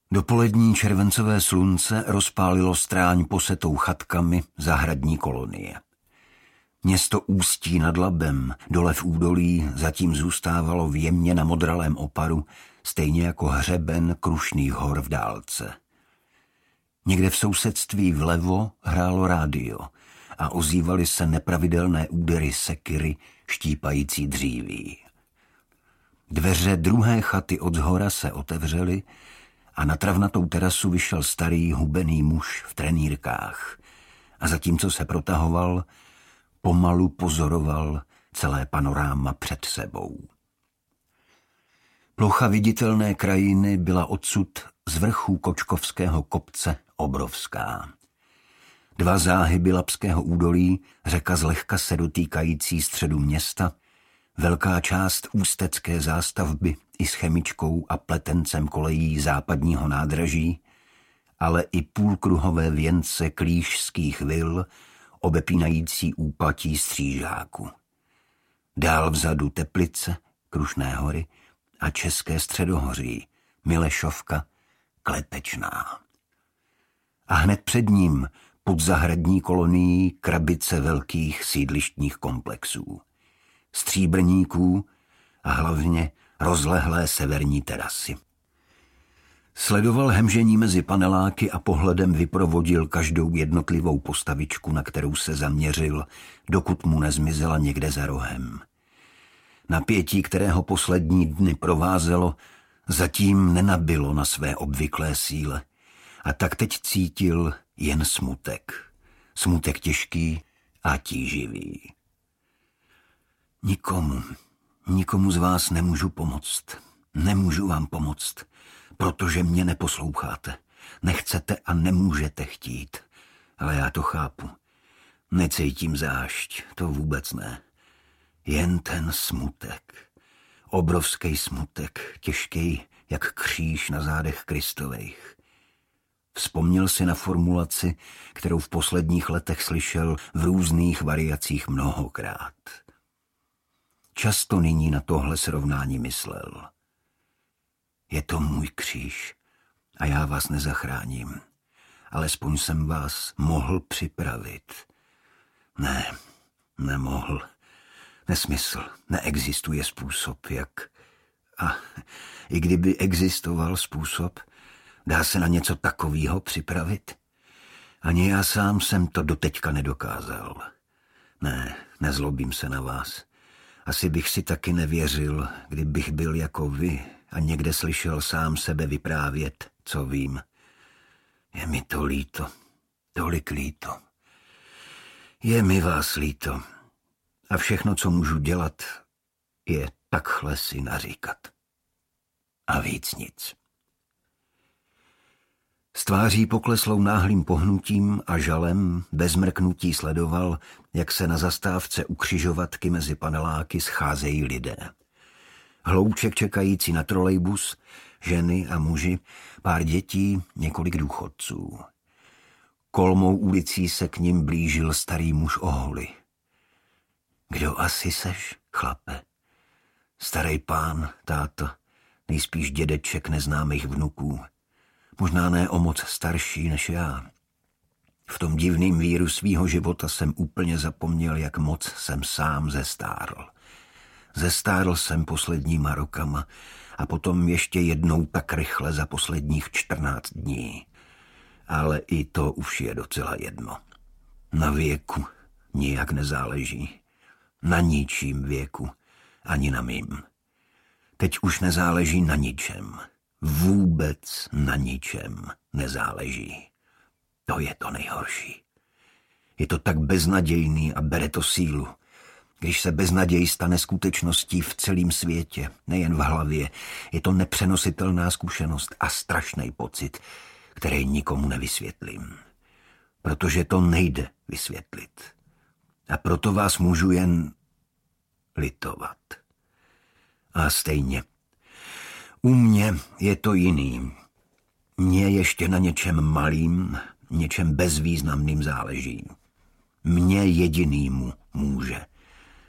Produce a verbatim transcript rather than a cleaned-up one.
Dopolední červencové slunce rozpálilo stráň posetou chatkami zahradní kolonie. Město Ústí nad Labem, dole v údolí, zatím zůstávalo v jemně namodralém oparu, stejně jako hřeben Krušných hor v dálce. Někde v sousedství vlevo hrálo rádio a ozývaly se nepravidelné údery sekyry štípající dříví. Dveře druhé chaty od zhora se otevřely a na travnatou terasu vyšel starý hubený muž v trenýrkách a zatímco se protahoval, pomalu pozoroval celé panoráma před sebou. Plocha viditelné krajiny byla odsud z vrchu Kočkovského kopce obrovská. Dva záhyby Labského údolí, řeka zlehka se dotýkající středu města, velká část ústecké zástavby i s chemičkou a pletencem kolejí západního nádraží, ale i půlkruhové věnce klížských vil, obepínající úpatí Střížáku. Dál vzadu Teplice, Krušné hory a České středohoří, Milešovka, Klepečná. A hned před ním pod zahradní kolonií krabice velkých sídlištních komplexů, stříbrníků a hlavně rozlehlé severní terasy. Sledoval hemžení mezi paneláky a pohledem vyprovodil každou jednotlivou postavičku, na kterou se zaměřil, dokud mu nezmizela někde za rohem. Napětí, kterého poslední dny provázelo, zatím nenabilo na své obvyklé síle a tak teď cítil jen smutek. Smutek těžký a tíživý. Nikomu, nikomu z vás nemůžu pomoct. Nemůžu vám pomoct, protože mě neposloucháte. Nechcete a nemůžete chtít. Ale já to chápu. Necítím zášť, to vůbec ne. Jen ten smutek. Obrovský smutek, těžký jak kříž na zádech Kristovejch. Vzpomněl si na formulaci, kterou v posledních letech slyšel v různých variacích mnohokrát. Často nyní na tohle srovnání myslel. Je to můj kříž a já vás nezachráním. Alespoň jsem vás mohl připravit. Ne, nemohl. Nesmysl, neexistuje způsob, jak... A i kdyby existoval způsob, dá se na něco takového připravit? Ani já sám jsem to doteďka nedokázal. Ne, nezlobím se na vás. Asi bych si taky nevěřil, kdybych byl jako vy a někde slyšel sám sebe vyprávět, co vím. Je mi to líto, tolik líto. Je mi vás líto. A všechno, co můžu dělat, je takhle si naříkat. A víc nic. S tváří pokleslou náhlým pohnutím a žalem bez mrknutí sledoval, jak se na zastávce u křižovatky mezi paneláky scházejí lidé. Hlouček čekající na trolejbus, ženy a muži, pár dětí, několik důchodců. Kolmou ulicí se k nim blížil starý muž oholi. Kdo asi seš, chlape? Starej pán, táto, nejspíš dědeček neznámých vnuků. Možná ne o moc starší než já. V tom divným víru svýho života jsem úplně zapomněl, jak moc jsem sám zestárl. Zestárl jsem posledníma rokama a potom ještě jednou tak rychle za posledních čtrnáct dní. Ale i to už je docela jedno. Na věku nijak nezáleží. Na ničím věku, ani na mým. Teď už nezáleží na ničem. Vůbec na ničem nezáleží. To je to nejhorší. Je to tak beznadějný a bere to sílu. Když se beznaděj stane skutečností v celém světě, nejen v hlavě, je to nepřenositelná zkušenost a strašný pocit, který nikomu nevysvětlím. Protože to nejde vysvětlit. A proto vás můžu jen litovat. A stejně. U mě je to jiný. Mně ještě na něčem malým, něčem bezvýznamným záleží. Mně jedinýmu může.